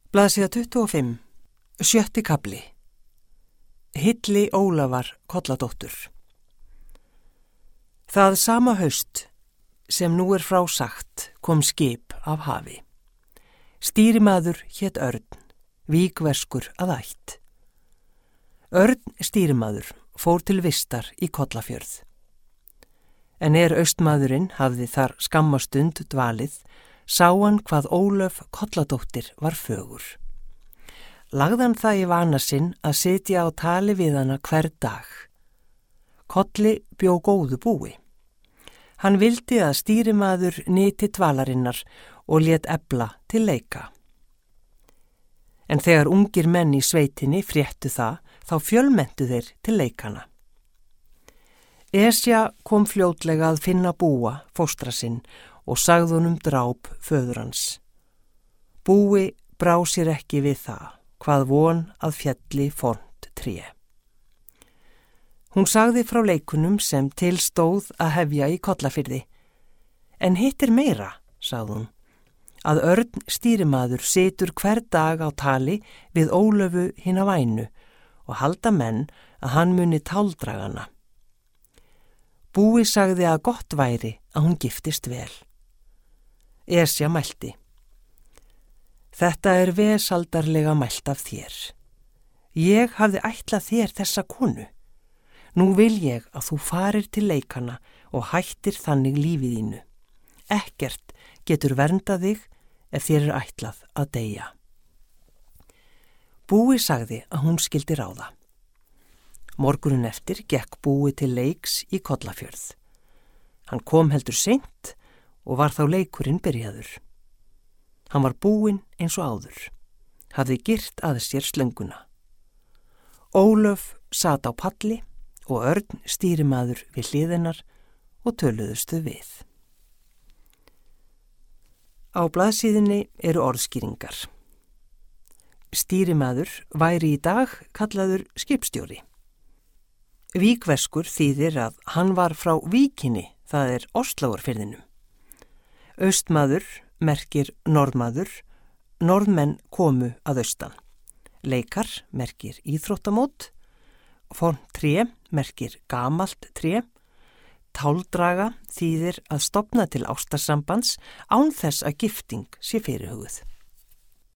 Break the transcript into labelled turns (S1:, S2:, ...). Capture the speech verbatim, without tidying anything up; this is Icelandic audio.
S1: Blaðsíða tuttugu og fimm. Sjötti kafli. Hilli Ólafar Kolladóttur. Það sama haust sem nú er frá sagt kom skip af hafi. Stýrimaður hét Örn, vígverskur að ætt. Örn stýrimaður fór til vistar í Kollafjörð. En er austmaðurinn hafði þar skamma stund dvalið, sá hann hvað Ólöf Kolladóttir var fögur. Lagðan það í vana sinn að sitja á tali við hana hver dag. Kolli bjó góðu búi. Hann vildi að stýrimaður nyti dvalarinnar og lét efla til leika. En þegar ungir menn í sveitinni fréttu það, þá fjölmenntu þeir til leikana. Esja kom fljótlega að finna búa fóstra sinn og sagði honum dráp föður hans. Búi brá sér ekki við það, hvað von að fjalli fornt tré. Hún sagði frá leikunum sem til stóð að hefja í Kollafirði. En hitt er meira, sagði hún, að Örn stýrimaður situr hver dag á tali við Ólöfu hina vænu og halda menn að hann muni táldragana. Búi sagði að gott væri að hún giftist vel. Esja mælti. Þetta er vesaldarlega mælt af þér. Ég hafði ætlað þér þessa konu. Nú vil ég að þú farir til leikana og hættir þannig lífið þínu. Ekkert getur verndað þig ef þér er ætlað að deyja. Búi sagði að hún skildi ráða. Morgunin eftir gekk Búi til leiks í Kollafjörð. Hann kom heldur seint og var þá leikurinn byrjaður. Hann var búinn eins og áður, hafði girt að sér slönguna. Ólöf sat á palli og Örn stýrimaður við hliðinnar og töluðustu við. Á blaðsíðinni eru orðskýringar. Stýrimaður væri í dag kallaður skipstjóri. Vígverskur þýðir að hann var frá víkinni, það er Óslóarfirðinum. Austmaður merkir norðmaður, norðmenn komu að austan. Leikar merkir íþróttamót, fornt tré merkir gamalt tré, táldraga þýðir að stofna til ástarsambands án þess að gifting sé fyrirhuguð.